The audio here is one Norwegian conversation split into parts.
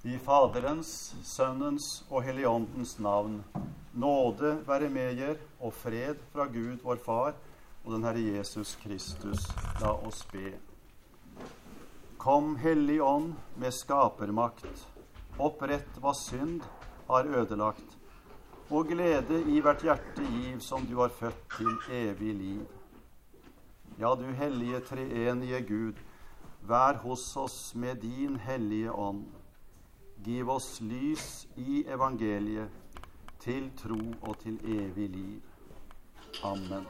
I Faderens, Sønnens og Helligåndens navn, nåde være med jer, og fred fra Gud vår Far og den Herre Jesus Kristus. La oss be. Kom, Hellig Ånd, med skapermakt, opprett hva synd har ødelagt, og glede i hvert hjerte giv som du har født til evig liv. Ja, du hellige treenige Gud, vær hos oss med din hellige ånd. Giv oss lys i evangeliet, til tro og til evig liv. Amen.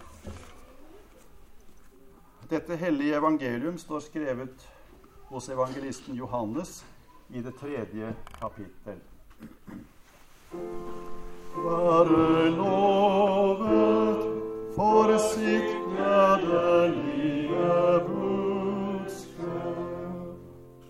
Dette hellige evangelium står skrevet hos evangelisten Johannes i det 3. kapittel. Være lovet for sitt gledelige budskap.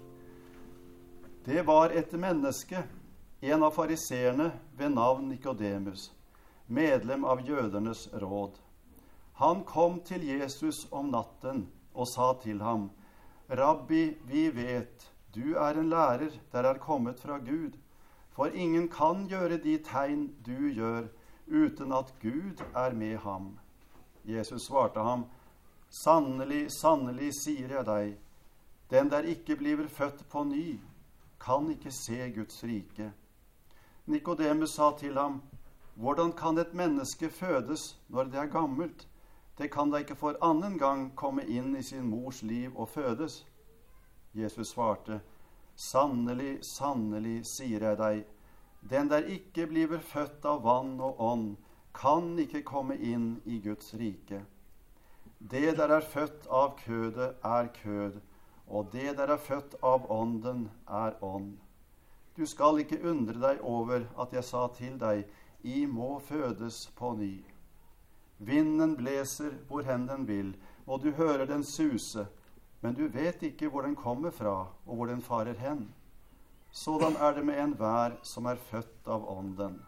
Det var et menneske, en av fariseerne ved navn Nikodemus, medlem av jødernes råd. Han kom til Jesus om natten og sa til ham: Rabbi, vi vet, du er en lærer der er kommet fra Gud, for ingen kan gjøre de tegn du gjør, uten at Gud er med ham. Jesus svarte ham: Sannelig, sannelig, sier jeg deg, den der ikke bliver født på ny, kan ikke se Guds rike. Nikodemus sa til ham: Hvordan kan et menneske fødes når det er gammelt? Det kan da ikke for annen gang komme inn i sin mors liv og fødes. Jesus svarte: Sannelig, sannelig, sier jeg deg, den der ikke bliver født av vann og ånd, kan ikke komme inn i Guds rike. Det der er født av kødet er kød, og det der er født av ånden er ånd. Du skal ikke undre deg over at jeg sa til deg, I må fødes på ny. Vinden blåser hvor hen den vil, og du hører den suse, men du vet ikke hvor den kommer fra, og hvor den farer hen. Sådan er det med enhver som er født av ånden.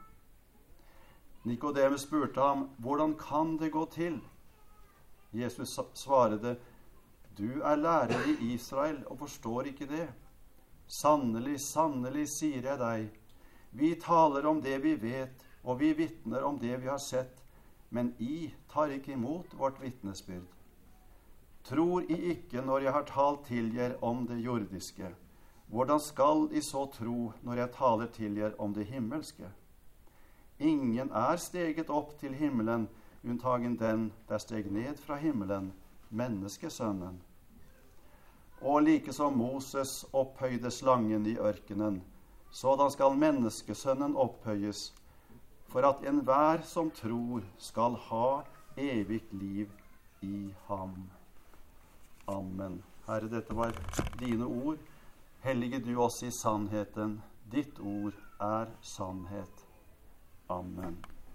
Nikodemus spurte ham: Hvordan kan det gå til? Jesus svarede: Du er lærer i Israel og forstår ikke det. Sannelig, sannelig, sier jeg deg, vi taler om det vi vet, og vi vitner om det vi har sett, men I tar ikke imot vårt vitnesbyrd. Tror I ikke når jeg har talt til jer om det jordiske? Hvordan skal I så tro når jeg taler til jer om det himmelske? Ingen er steget opp til himmelen, unntagen den der steg ned fra himmelen, menneskesønnen. Og like som Moses opphøyde slangen i ørkenen, sådan skal menneskesønnen opphøyes, for at enhver som tror skal ha evigt liv i ham. Amen. Herre, dette var dine ord. Hellige du oss i sannheten. Ditt ord er sannhet. Amen.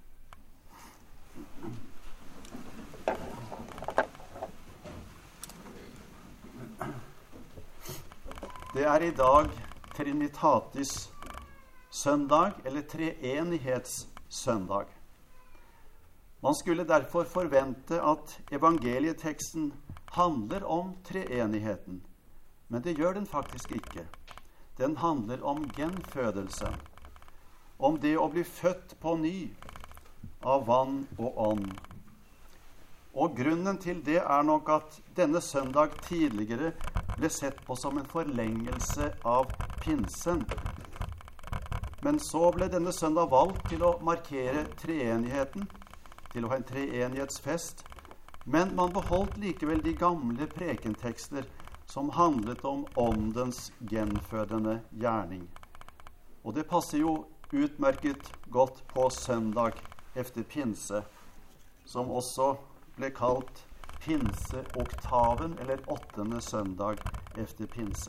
Det er i dag Trinitatis søndag, eller treenighetssøndag. Man skulle derfor forvente at evangelieteksten handler om treenigheten, men det gjør den faktisk ikke. Den handler om gjenfødelsen, om det å bli født på ny av vann og ånd. Og grunnen til det er nok at denne søndag tidligere ble sett på som en forlengelse av pinsen. Men så ble denne søndag valgt til å markere treenigheten, til å ha en treenighetsfest, men man beholdt likevel de gamle prekentekster som handlet om åndens gjenfødende gjerning. Og det passer jo utmerket godt på søndag efter pinse, som også ble kalt pinseoktaven, eller 8. søndag efter pinse.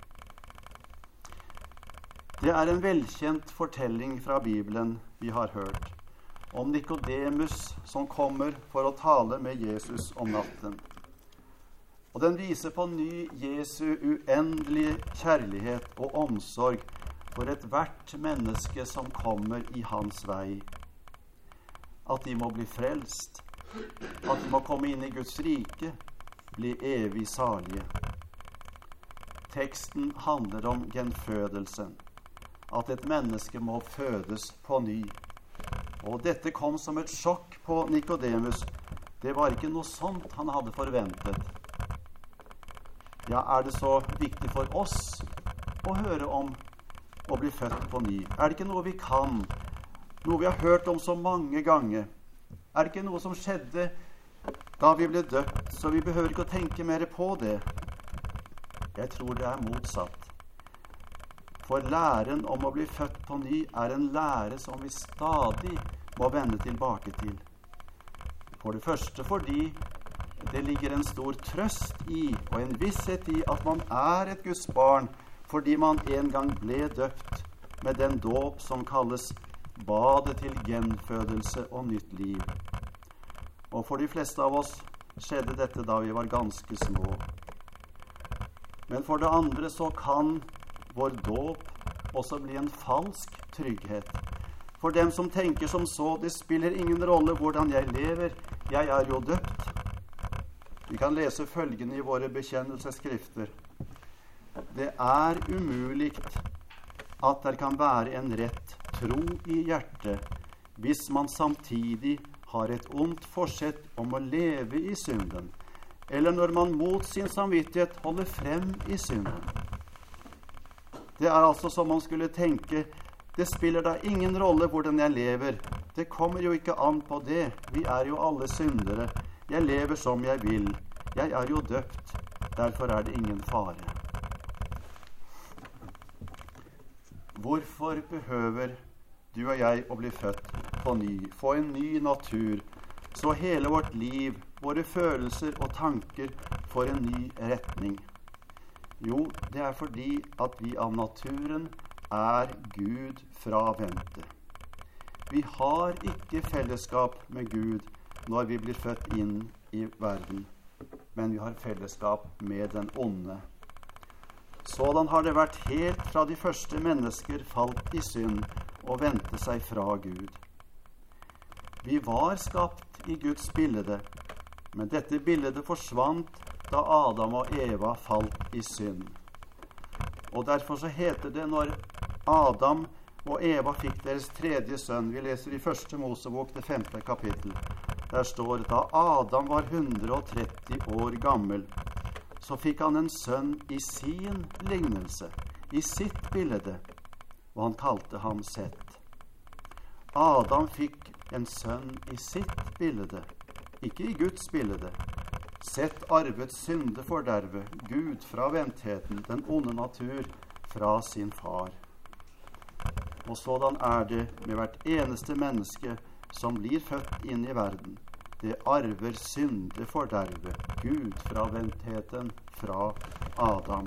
Det er en velkjent fortelling fra Bibelen vi har hørt, om Nikodemus som kommer for å tale med Jesus om natten. Og den viser på ny Jesu uendelige kjærlighet og omsorg for et hvert menneske som kommer i hans vei. At de må bli frelst, at de må komme inn i Guds rike, bli evig salige. teksten handler om gjenfødelsen, at et menneske må fødes på ny. Og dette kom som et sjokk på Nikodemus. Det var ikke noe sånt han hadde forventet. Ja, er det så viktig for oss å høre om å bli født på ny? Er det ikke noe vi kan? Noe vi har hørt om så mange ganger? Er det ikke noe som skjedde da vi ble døpt, så vi behøver ikke å tenke mer på det? Jeg tror det er motsatt. For læren om å bli født på ny er en lære som vi stadig må vende tilbake til. For det første fordi det ligger en stor trøst i og en visshet i at man er et Guds barn, fordi man en gang ble døpt med den dåp som kalles badet til gjenfødelse og nytt liv. Og for de fleste av oss skjedde dette da vi var ganske små. Men for det andre så kan vår dåp også bli en falsk trygghet. For dem som tenker som så, det spiller ingen rolle hvordan jeg lever, jeg er jo døpt. Vi kan lese følgende i våre bekjennelsesskrifter. Det er umulig at det kan være en rett tro i hjertet hvis man samtidig har et ondt forsett om å leve i synden, eller når man mot sin samvittighet holder frem i synden. Det er altså som man skulle tenke, det spiller da ingen rolle hvordan jeg lever. Det kommer jo ikke an på det. Vi er jo alle syndere. Jeg lever som jeg vil. Jeg er jo døpt. Derfor er det ingen fare. Hvorfor behøver du og jeg å bli født på ny, få en ny natur, så hele vårt liv, våre følelser og tanker får en ny retning? Jo, det er fordi at vi av naturen er Gud fravendte. Vi har ikke fellesskap med Gud når vi blir født inn i verden, men vi har fellesskap med den onde. Sådan har det vært helt fra de første mennesker falt i synd og vendte seg fra Gud. Vi var skapt i Guds bilde, men dette bildet forsvant da Adam og Eva falt i synd. Og derfor så heter det når Adam og Eva fikk deres tredje sønn, vi leser i 1. Mosebok, det 5. kapittel, der står da Adam var 130 år gammel, så fikk han en sønn i sin lignelse, i sitt bilde, og han kalte ham Seth. Adam fikk en sønn i sitt bilde, ikke i Guds bilde. Seth arvet syndeforderve, Gud fra vendtheten, den onde natur, fra sin far. Og sådan er det med hvert eneste menneske som blir født inn i verden. Det arver syndeforderve, Gud fra vendtheten, fra Adam.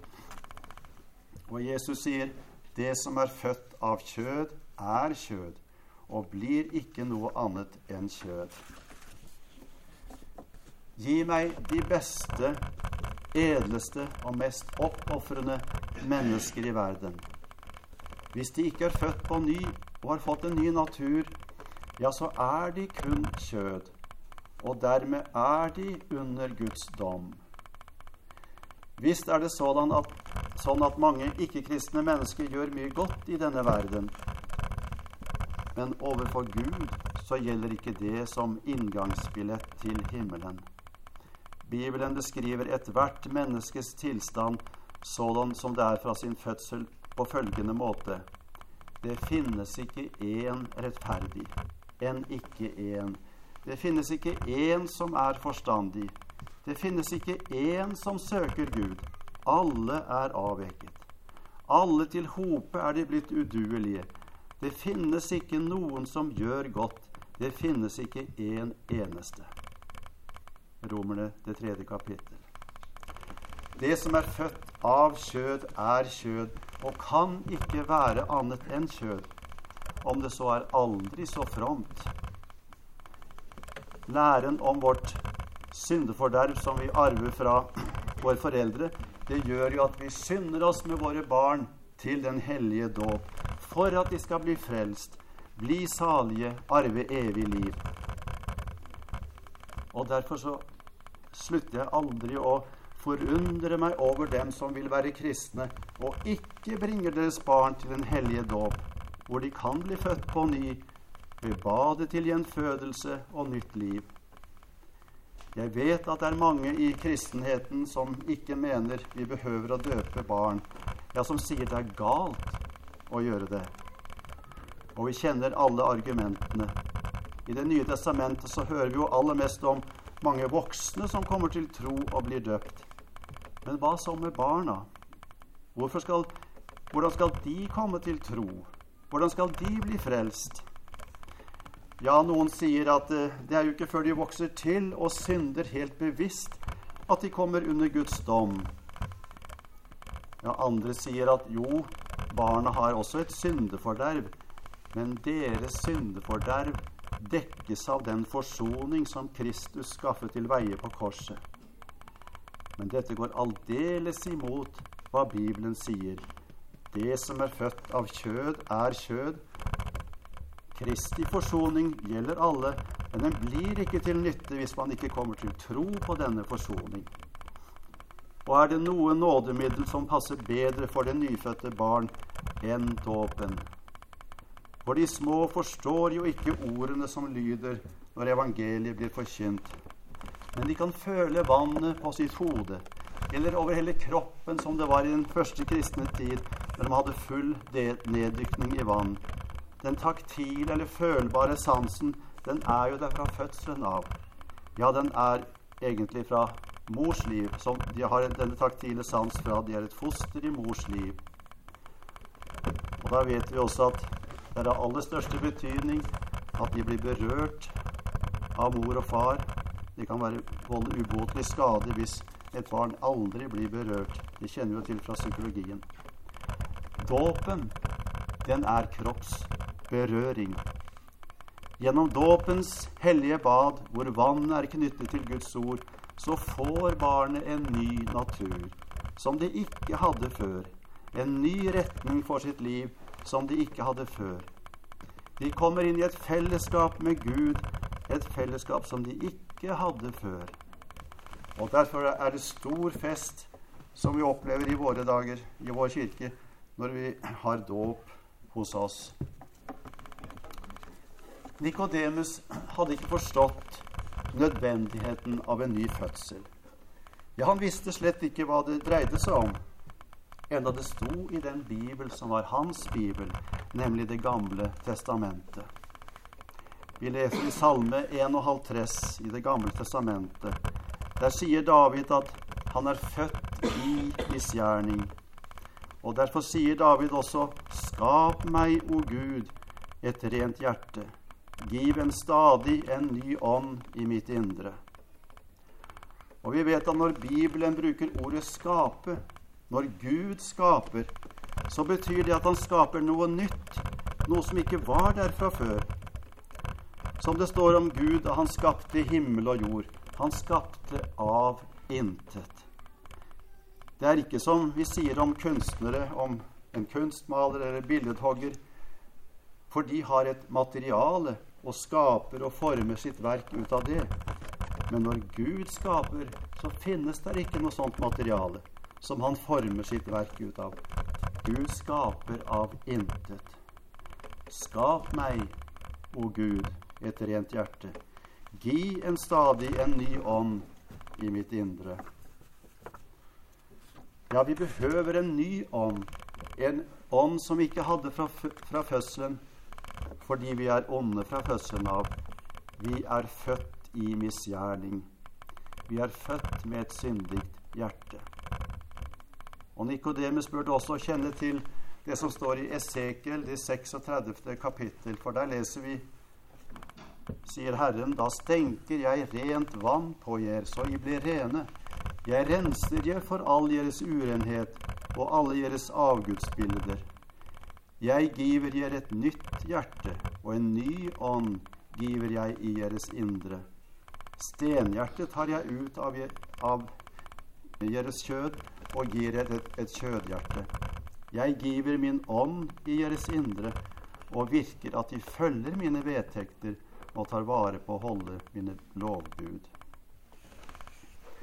Og Jesus sier, det som er født av kjød, er kjød, og blir ikke noe annet enn kjød. Gi meg de beste, edleste og mest oppofrende mennesker i verden. Hvis de ikke er født på ny og har fått en ny natur, ja, så er de kun kjød, og dermed er de under Guds dom. Visst er det sånn at mange ikke-kristne mennesker gjør mye godt i denne verden, men overfor Gud så gjelder ikke det som inngangsbillett til himmelen. Bibelen beskriver ethvert menneskes tilstand sådan som det er fra sin fødsel på følgende måte. Det finnes ikke én rettferdig, enn ikke én. Det finnes ikke én som er forstandig. Det finnes ikke én som søker Gud. Alle er avveket. Alle til hope er de blitt uduelige. Det finnes ikke noen som gjør godt. Det finnes ikke en eneste. Romerne, det 3. kapittel. Det som er født av kjød, er kjød, og kan ikke være annet enn kjød, om det så er aldri så fromt. Læren om vårt syndeforderv som vi arver fra våre foreldre, det gjør jo at vi synder oss med våre barn til den hellige dåp, for at de skal bli frelst, bli salige, arve evig liv. Og derfor så slutter jeg aldri å forundrer meg over dem som vil være kristne, og ikke bringer deres barn til den hellige dåp, hvor de kan bli født på ny, ved badet til gjenfødelse og nytt liv. Jeg vet at det er mange i kristenheten som ikke mener vi behøver å døpe barn, ja, som sier det er galt å gjøre det. Og vi kjenner alle argumentene. I Det nye testamentet så hører vi jo aller mest om mange voksne som kommer til tro og blir døpt. Men hva så med barna? Hvordan skal de komme til tro? Hvordan skal de bli frelst? Ja, noen sier at det er jo ikke før de vokser til og synder helt bevisst at de kommer under Guds dom. Ja, andre sier at jo, barna har også et syndeforderv, men deres syndeforderv dekkes av den forsoning som Kristus skaffet til veie på korset. Men dette går aldeles imot hva Bibelen sier. Det som er født av kjød, er kjød. Kristi forsoning gjelder alle, men den blir ikke til nytte hvis man ikke kommer til tro på denne forsoning. Og er det noe nådemiddel som passer bedre for det nyfødte barn enn dåpen? For de små forstår jo ikke ordene som lyder når evangeliet blir forkynt. Men de kan føle vannet på sitt hode, eller over hele kroppen som det var i den første kristne tid, når de hadde full neddykning i vann. Den taktile eller følbare sansen, den er jo der fra fødselen av. Ja, den er egentlig fra mors liv, som de har denne taktile sans fra. De er et foster i mors liv. Og da vet vi også at det er av aller største betydning at de blir berørt av mor og far. Det kan volde ubotelig skade hvis et barn aldri blir berørt. Det kjenner vi jo til fra psykologien. Dåpen, den er kroppsberøring. Gjennom dåpens hellige bad, hvor vannet er knyttet til Guds ord, så får barnet en ny natur, som det ikke hadde før. En ny retning for sitt liv, som de ikke hadde før. De kommer inn i et fellesskap med Gud, et fellesskap som de ikke hadde før. Og derfor er det stor fest som vi opplever i våre dager, i vår kirke, når vi har dåp hos oss. Nikodemus hadde ikke forstått nødvendigheten av en ny fødsel. Ja, han visste slett ikke hva det dreide seg om, enda det sto i den Bibel som var hans Bibel, nemlig Det gamle testamentet. Vi leser i Salme 51 i Det gamle testamentet. Der sier David at han er født i misgjerning. Og derfor sier David også, «Skap meg, o Gud, et rent hjerte. Giv stadig en ny ånd i mitt indre.» Og vi vet at når Bibelen bruker ordet skape, når Gud skaper, så betyr det at han skaper noe nytt, noe som ikke var der fra før. Som det står om Gud, da han skapte himmel og jord. Han skapte av intet. Det er ikke som vi sier om kunstnere, om en kunstmaler eller billedhogger, for de har et materiale og skaper og former sitt verk ut av det. Men når Gud skaper, så finnes det ikke noe sånt materiale som han former sitt verk ut av. Gud skaper av intet. Skap meg, o Gud, et rent hjerte. Gi stadig en ny ånd i mitt indre. Ja, vi behøver en ny ånd. En ånd som vi ikke hadde fra fødselen, fordi vi er onde fra fødselen av. Vi er født i misgjerning. Vi er født med et syndigt hjerte. Og Nikodemus burde også kjenne til det som står i Esekiel, det 36. kapittel, for der leser vi, sier Herren, da stenker jeg rent vann på jer, så I blir rene. Jeg renser jer for all deres urenhet og alle deres avgudsbilder. Jeg giver jer et nytt hjerte, og en ny ånd giver jeg i deres indre. Stenhjertet tar jeg ut av deres kjød, og gir et kjødhjerte. Jeg giver min ånd i deres indre, og virker at de følger mine vedtekter og tar vare på å holde mine lovbud.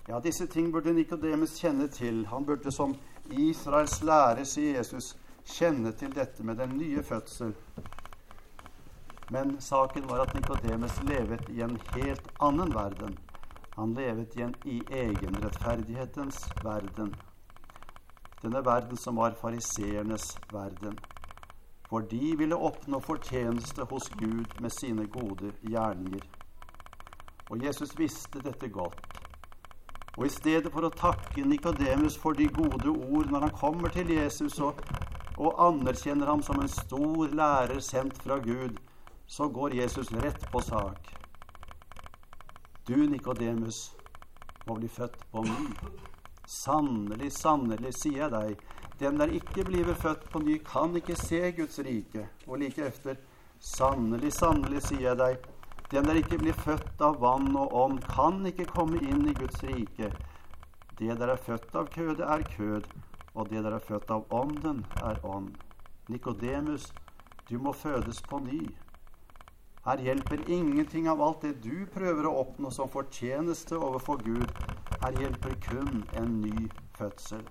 Ja, disse ting burde Nikodemus kjenne til. Han burde som Israels lærer, sier Jesus, kjenne til dette med den nye fødsel. Men saken var at Nikodemus levet i en helt annen verden. Han levet i egenrettferdighetens verden. Denne verden som var fariseernes verden. For de ville oppnå fortjeneste hos Gud med sine gode gjerninger. Og Jesus visste dette godt. Og i stedet for å takke Nikodemus for de gode ord når han kommer til Jesus og anerkjenner ham som en stor lærer sendt fra Gud, så går Jesus rett på sak. Du, Nikodemus, må bli født på ny. Sannelig, sannelig, sier jeg deg, den der ikke bliver født på ny, kan ikke se Guds rike. Og like efter, sannelig, sannelig, sier jeg deg, den der ikke blir født av vann og ånd, kan ikke komme inn i Guds rike. Det der født av kødet er kød, og det der født av ånden er ånd. Nikodemus, du må fødes på ny. Her hjelper ingenting av alt det du prøver å oppnå som fortjeneste overfor Gud. Her hjelper kun en ny fødsel.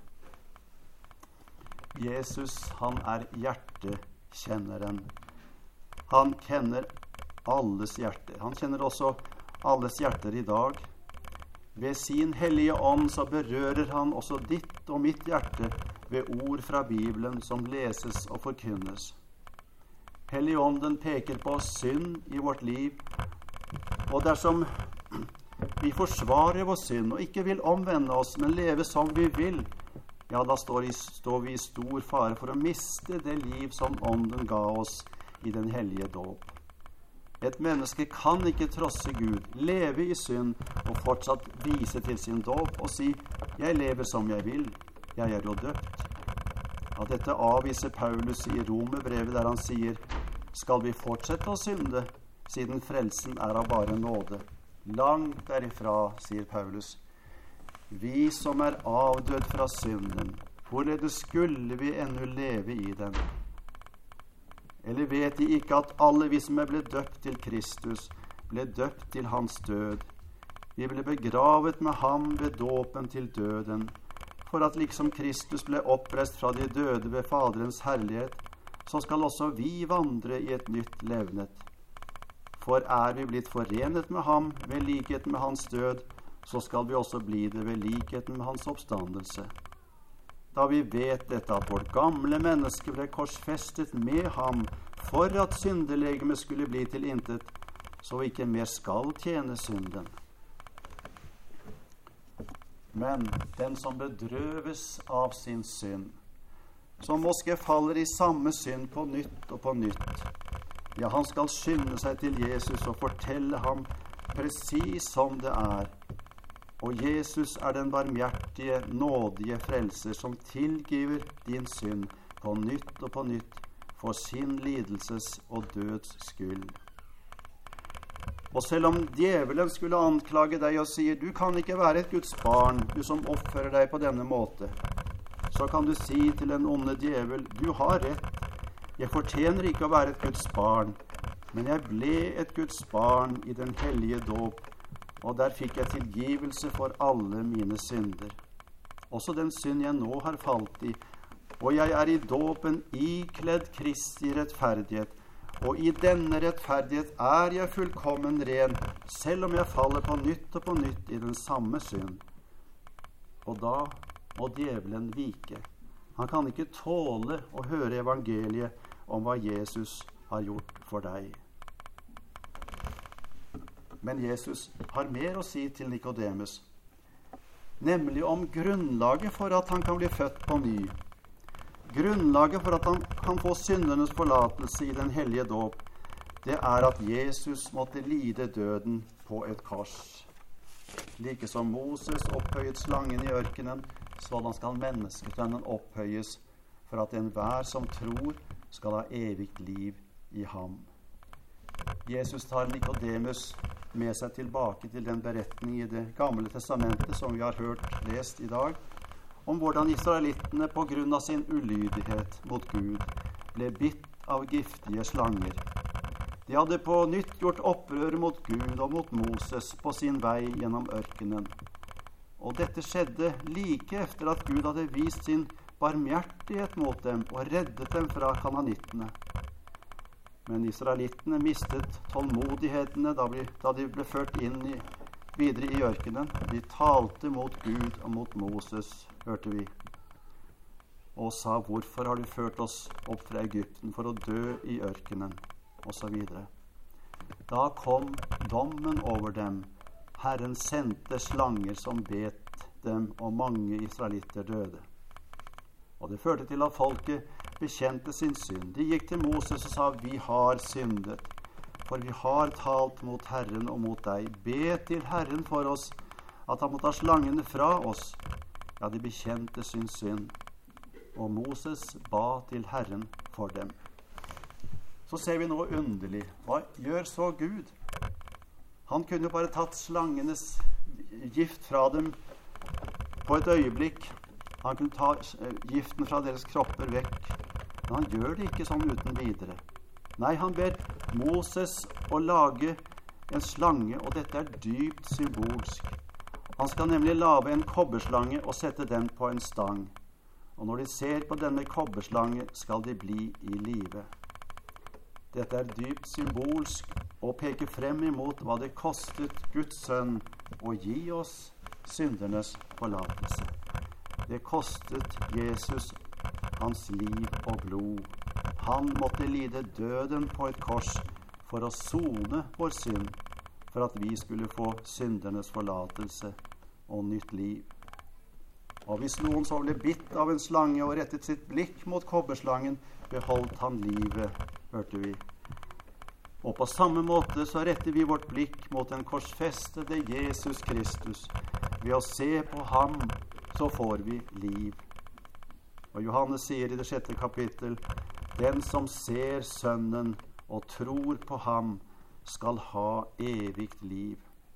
Jesus, han er hjertekjenneren. Han kjenner alles hjerter. Han kjenner også alles hjerter i dag. Ved sin hellige ånd så berører han også ditt og mitt hjerte ved ord fra Bibelen som leses og forkynnes. Helligånden peker på synd i vårt liv, og dersom vi forsvarer vår synd og ikke vil omvende oss, men leve som vi vil, ja, da står vi i stor fare for å miste det liv som ånden ga oss i den hellige dåp. Et menneske kan ikke trosse Gud, leve i synd og fortsatt vise til sin dåp og si, jeg lever som jeg vil, jeg er jo døpt. Ja, dette avviser Paulus i Romerbrevet der han sier, skal vi fortsette å synde, siden frelsen er av bare nåde? Langt derifra, sier Paulus. Vi som er avdød fra synden, hvorledes skulle vi ennå leve i den? Eller vet de ikke at alle vi som er ble døpt til Kristus, ble døpt til hans død? Vi ble begravet med ham ved dåpen til døden, for at liksom Kristus ble oppreist fra de døde ved Faderens herlighet, så skal også vi vandre i et nytt levnet. For er vi blitt forenet med ham ved likheten med hans død, så skal vi også bli det ved likheten med hans oppstandelse. Da vi vet dette at vårt gamle menneske ble korsfestet med ham for at syndelegemet skulle bli til intet, så vi ikke mer skal tjene synden. Men den som bedrøves av sin synd, som måske faller i samme synd på nytt og på nytt, ja, han skal skynde seg til Jesus og fortelle ham precis som det er. Og Jesus er den barmhjertige, nådige frelser som tilgiver din synd på nytt og på nytt for sin lidelses og døds skyld. Og selv om djevelen skulle anklage deg og sier, du kan ikke være et Guds barn, du som oppfører deg på denne måte, så kan du si til den onde djevel, du har rett, jeg fortjener ikke å være et Guds barn, men jeg ble et Guds barn i den hellige dåp, og der fikk jeg tilgivelse for alle mine synder. Også den synd jeg nå har falt i, og jeg er i dåpen ikledd Kristi rettferdighet, og i denne rettferdighet er jeg fullkommen ren, selv om jeg faller på nytt og på nytt i den samme synd. Og da må djevelen vike. Han kan ikke tåle å høre evangeliet om hva Jesus har gjort for deg. Men Jesus har mer å si til Nikodemus, nemlig om grunnlaget for at han kan bli født på ny. Grunnlaget for at han kan få syndernes forlatelse i den hellige dåp, det er at Jesus måtte lide døden på et kors. Like som Moses opphøyet slangen i ørkenen, sådan skal menneskesønnen opphøyes, for at enhver som tror skal ha evigt liv i ham. Jesus tar Nikodemus med seg tilbake til den beretning i det gamle testamentet som vi har hørt lest i dag, om hvordan israelittene på grunn av sin ulydighet mot Gud ble bitt av giftige slanger. De hadde på nytt gjort opprør mot Gud og mot Moses på sin vei gjennom ørkenen. Og dette skjedde like efter at Gud hadde vist sin barmhjertighet mot dem og reddet dem fra kananittene. Men israelittene mistet tålmodighetene da de ble ført videre i ørkenen. De talte mot Gud og mot Moses, hørte vi, og sa, hvorfor har du ført oss opp fra Egypten for å dø i ørkenen, og så videre. Da kom dommen over dem. Herren sendte slanger som bet dem, og mange israelitter døde. Og det førte til at folket bekjente sin synd. De gikk til Moses og sa, vi har syndet, for vi har talt mot Herren og mot deg. Be til Herren for oss, at han må ta slangene fra oss. Ja, de bekjente sin synd. Og Moses ba til Herren for dem. Så ser vi noe underlig. Hva gjør så Gud? Han kunne jo bare tatt slangenes gift fra dem på et øyeblikk. Han kunne ta giften fra deres kropper vekk. Men han gjør det ikke sånn uten videre. Nei, han ber Moses å lage en slange, og dette er dypt symbolsk. Han skal nemlig lage en kobberslange og sette den på en stang. Og når de ser på denne kobberslange, skal de bli i live. Dette er dypt symbolsk og peker frem imot hva det kostet Guds sønn å gi oss syndernes forlatelse. Det kostet Jesus hans liv og blod. Han måtte lide døden på et kors for å sone vår synd, for at vi skulle få syndernes forlatelse og nytt liv. Og hvis noen så ble bitt av en slange og rettet sitt blikk mot kobberslangen, beholdt han livet, hørte vi. Og på samme måte så retter vi vårt blikk mot den korsfestede Jesus Kristus. Ved å se på ham, så får vi liv. Og Johannes sier i det 6. kapittel, den som ser Sønnen og tror på ham, skal ha evigt liv.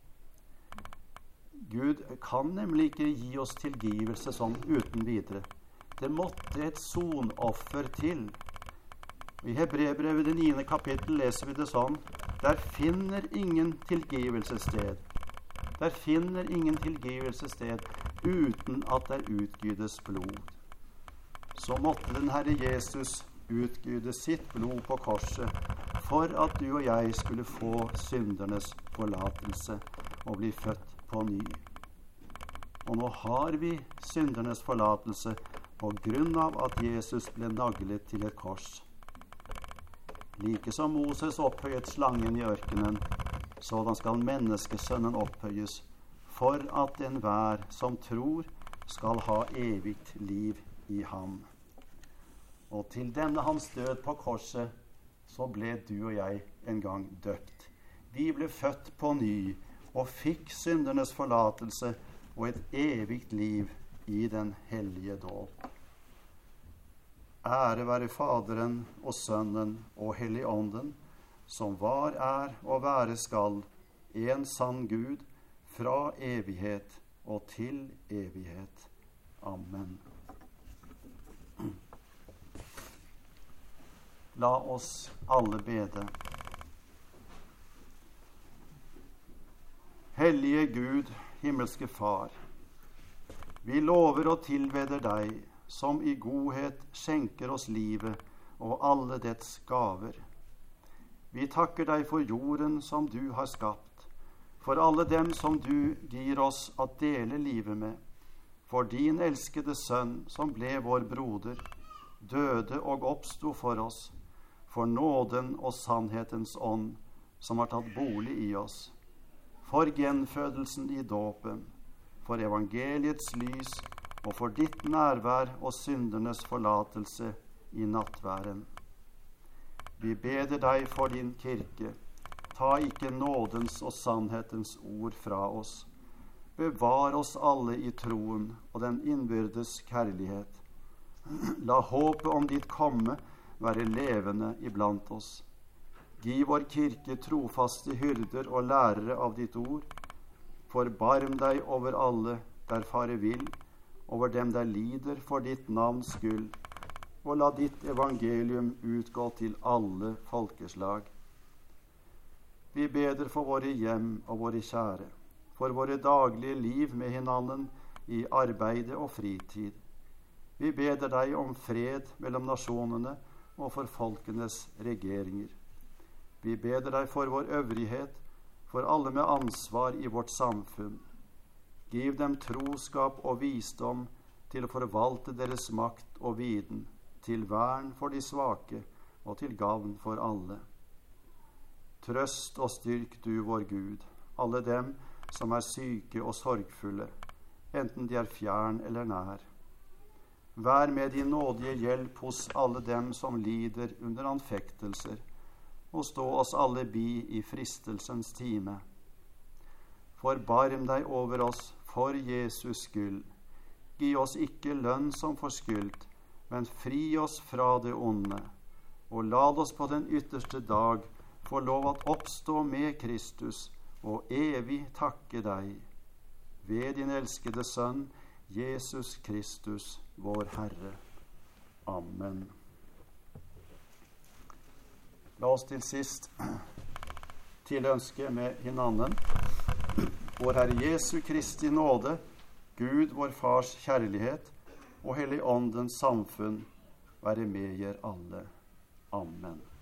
Gud kan nemlig ikke gi oss tilgivelse sånn uten videre. Det måtte et sonoffer til. I Hebreerbrevet det 9. kapittel leser vi det sånn, der finner ingen tilgivelse sted. Der finner ingen tilgivelse sted uten at der utgytes blod. Så måtte den Herre Jesus utgyte sitt blod på korset for at du og jeg skulle få syndernes forlatelse og bli født på ny. Og nå har vi syndernes forlatelse på grunn av at Jesus ble naglet til et kors. Like som Moses opphøyet slangen i ørkenen, sådan skal menneskesønnen opphøyes, for at enhver som tror skal ha evigt liv i ham. Og til denne hans død på korset, så ble du og jeg en gang døpt. Vi ble født på ny og fikk syndernes forlatelse og et evigt liv i den hellige dåp. Ære være Faderen og Sønnen og Helligånden, som var, og være skal, en sann Gud, fra evighet og til evighet. Amen. La oss alle bede. Hellige Gud, himmelske Far, vi lover og tilbeder deg, som i godhet skjenker oss livet og alle dets gaver. Vi takker deg for jorden som du har skapt, for alle dem som du gir oss å dele livet med, for din elskede sønn som ble vår broder, døde og oppsto for oss, for nåden og sannhetens ånd som har tatt bolig i oss, for gjenfødelsen i dåpen, for evangeliets lys og for ditt nærvær og syndernes forlatelse i nattværen. Vi beder deg for din kirke. Ta ikke nådens og sannhetens ord fra oss. Bevar oss alle i troen og den innbyrdes kjærlighet. La håpet om ditt komme være levende iblant oss. Gi vår kirke trofaste hyrder og lærere av ditt ord. Forbarm deg over alle der fare vil, over dem der lider for ditt navns skyld, og la ditt evangelium utgå til alle folkeslag. Vi beder for våre hjem og våre kjære, for våre daglige liv med hinanden, i arbeidet og fritid. Vi beder deg om fred mellom nasjonene og for folkenes regeringer. Vi beder deg for vår øvrighet, for alle med ansvar i vårt samfunn. Giv dem troskap og visdom til å forvalte deres makt og viten, til vern for de svake og til gavn for alle. Trøst og styrk du, vår Gud, alle dem som er syke og sorgfulle, enten de er fjern eller nær. Vær med din nådige hjelp hos alle dem som lider under anfektelser, og stå oss alle bi i fristelsens time. Forbarm deg over oss for Jesus skyld. Gi oss ikke lønn som forskyldt, men fri oss fra det onde, og lad oss på den ytterste dag få lov at oppstå med Kristus og evig takke deg. Ved din elskede Sønn, Jesus Kristus, vår Herre. Amen. La oss til sist tilønske med hinanden vår Herre Jesu Kristi nåde, Gud vår Fars kjærlighet og Helligåndens samfunn være med jer alle. Amen.